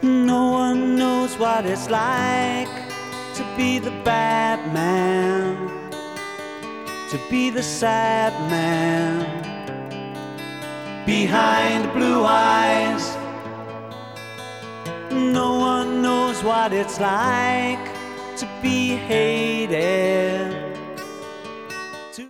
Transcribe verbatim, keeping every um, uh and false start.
No one knows what it's like to be the bad man, to be the sad man behind blue eyes. No one knows what it's like to be hated,